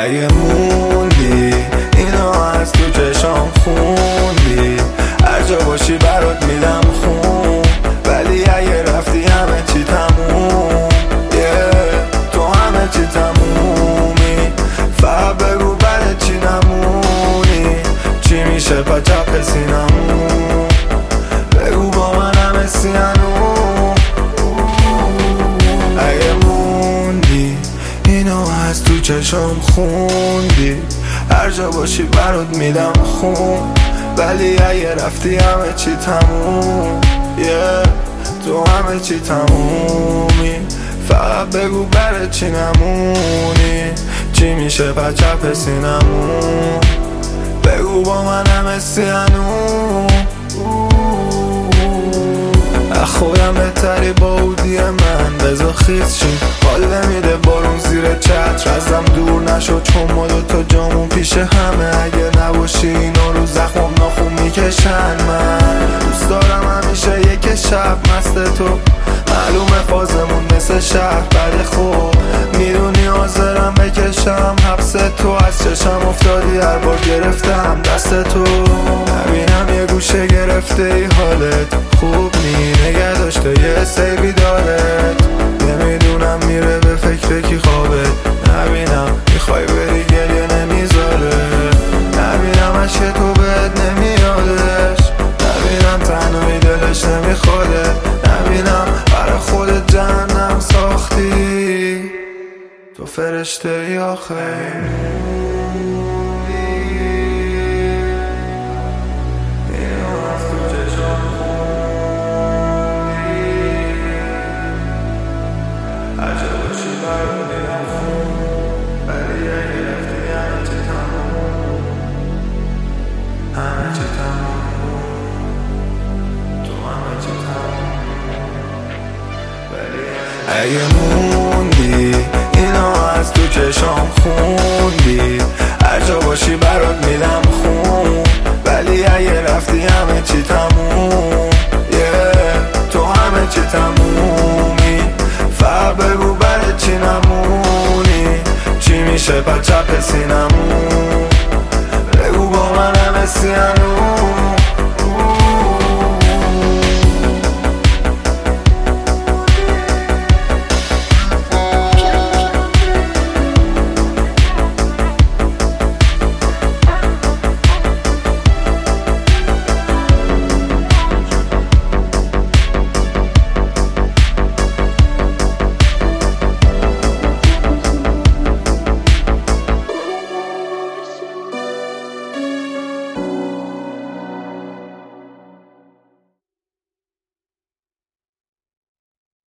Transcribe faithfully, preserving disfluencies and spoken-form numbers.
اگه موندی اینو از تو چشام خوندی، هر جا باشی برات میدم خون، ولی اگه رفتی همه چی تموم. yeah. تو همه چی تمومی، فقط بگو برای چی نمونی، چی میشه پا چپ سینمون، بگو با من همه سینمون. اگه موندی اینو از تو چشام خوندی، هر جا باشی برات میدم خون، ولی اگه رفتی همه چی تموم. yeah. تو همه چی تمومی، فقط بگو برای چی نمونی، چی میشه پا چپ سینمون، بگو با من همه سینمون. خودم بهتری با اودی من، بذار خیز شیم، حال نمیده بارون زیر چتر، ازم دور نشد چون ما دوتا جامون پیش همه، اگه نباشی اینا رو زخمم ناخون میکشن. من دوست دارم همیشه یک شب مست تو، معلومه فازمون مثل شهر بده، خوب میدونی حاضرم بکشم حبس تو، از چشم افتادی هر بار گرفتم دست تو، نبینم یه گوشه گرفته ای حالت خوب نی، نگه داشته یه سیبی دارت، نمیدونم میره به فکر کی خوابت، نبینم میخوای بری گریه نمیذاره، نبینم عشق تو بهت نمیادش، نبینم تنهایی دلش نمیخواده، نبینم برای خودت جهنم ساختی، تو فرشته ای آخه. اگه موندی اینو از تو چشام خوندی، هر جا باشی برات میدم خون، ولی اگه رفتی همه چی تموم. yeah. تو همه چی تمومی، فقط بگو برای چی نمونی، چی میشه پا چپ سینمون، بگو با من همه سینمون.